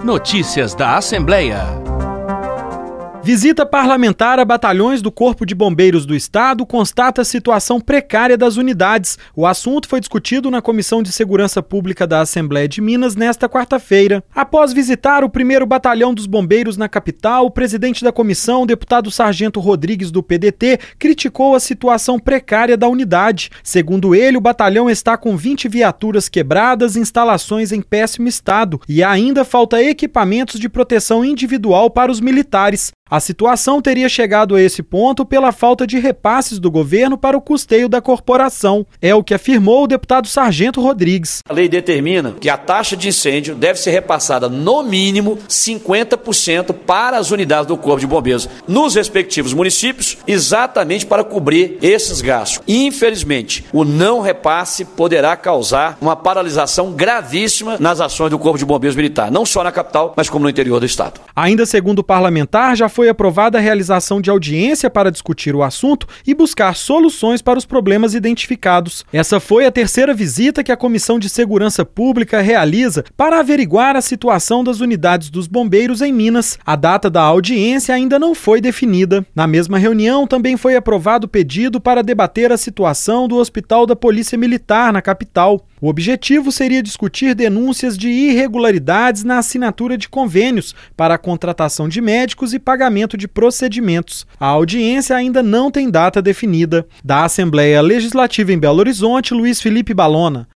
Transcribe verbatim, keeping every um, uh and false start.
Notícias da Assembleia. Visita parlamentar a batalhões do Corpo de Bombeiros do Estado constata a situação precária das unidades. O assunto foi discutido na Comissão de Segurança Pública da Assembleia de Minas nesta quarta-feira. Após visitar o primeiro batalhão dos bombeiros na capital, o presidente da comissão, o deputado Sargento Rodrigues do P D T, criticou a situação precária da unidade. Segundo ele, o batalhão está com vinte viaturas quebradas, instalações em péssimo estado e ainda falta equipamentos de proteção individual para os militares. A situação teria chegado a esse ponto pela falta de repasses do governo para o custeio da corporação. É o que afirmou o deputado Sargento Rodrigues. A lei determina que a taxa de incêndio deve ser repassada no mínimo cinquenta por cento para as unidades do Corpo de Bombeiros nos respectivos municípios, exatamente para cobrir esses gastos. Infelizmente, o não repasse poderá causar uma paralisação gravíssima nas ações do Corpo de Bombeiros Militar, não só na capital, mas como no interior do estado. Ainda segundo o parlamentar, já foi aprovada a realização de audiência para discutir o assunto e buscar soluções para os problemas identificados. Essa foi a terceira visita que a Comissão de Segurança Pública realiza para averiguar a situação das unidades dos bombeiros em Minas. A data da audiência ainda não foi definida. Na mesma reunião, também foi aprovado o pedido para debater a situação do Hospital da Polícia Militar na capital. O objetivo seria discutir denúncias de irregularidades na assinatura de convênios para a contratação de médicos e pagamento de procedimentos. A audiência ainda não tem data definida. Da Assembleia Legislativa em Belo Horizonte, Luiz Felipe Balona.